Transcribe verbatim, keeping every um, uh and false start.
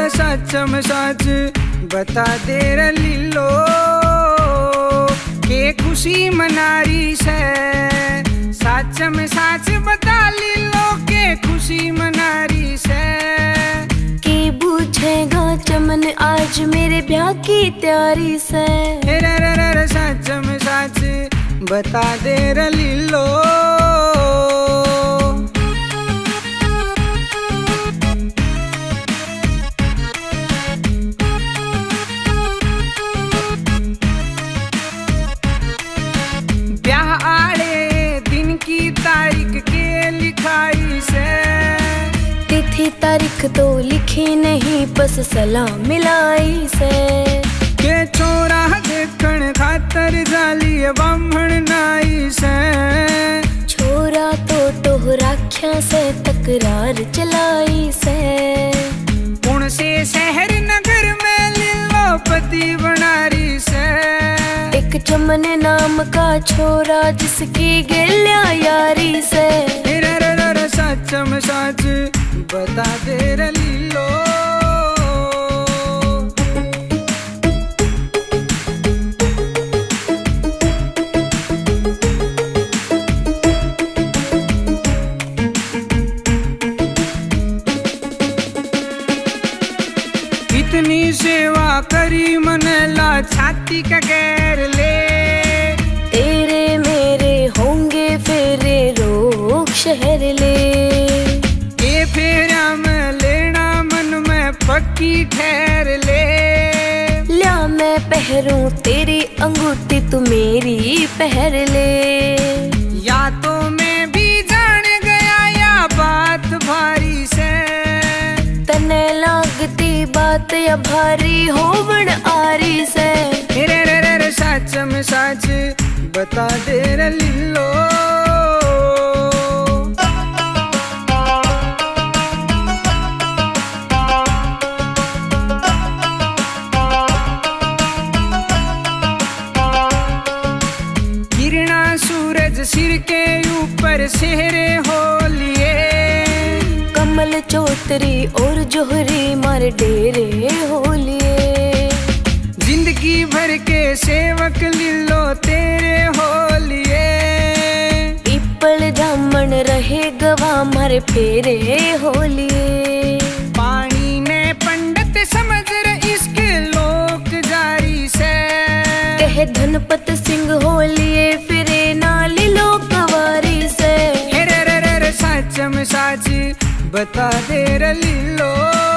सच में सच बता दे रे लीलो के खुशी मनारी से। सच में सच बता लीलो के खुशी मनारी से। के पूछेगा चमन आज मेरे ब्याह की तैयारी से। रे रे रे रे सच में सच बता दे रे लीलो। ब्याह आड़े दिन की तारीख के लिखाई से। तिथि तारीख तो लिखी नहीं बस सलाह मिलाई से। के छोरा देखण खातर जाली बामण नाई से। छोरा तो टोहराख्या से तकरार चलाई से। पुण से शहर नगर में लीलो पति बनारी से। एक चमन नाम का छोरा जिसकी गेल्या यारी से। रे रे रे रे सच में सच बता दे रे लीलो। इतनी सेवा करी मन ला छाती का घेर ले। तेरे मेरे होंगे फेरे रोक शहर ले। ये फेरा में लेना मन में पक्की ठहर ले। ल्या मैं पहरूं तेरी अंगूठी तू मेरी पहर ले। या तो मैं भी जान गया या बात भारी से। तने लागती बात या भारी होवण आरी से। रे रे रे रे सच में सच बता दे रे लीलो। किरणा सूरज सिर के ऊपर सेहरे हो लिए। कमल चौतरी और जोहरी मार डेरे हो लिए। जिंदगी भर के सेवक लीलो तेरे हो लिए। पीपल जामन रहे गवा मारे फेरे हो लिए। पानी ने पंडित समझ रहे इसके लोक जारी से। कहे धनपत सिंह हो लिए फिरे नाली लोकवारी से। रे रे रे रे सच में सच बता दे रे लीलो।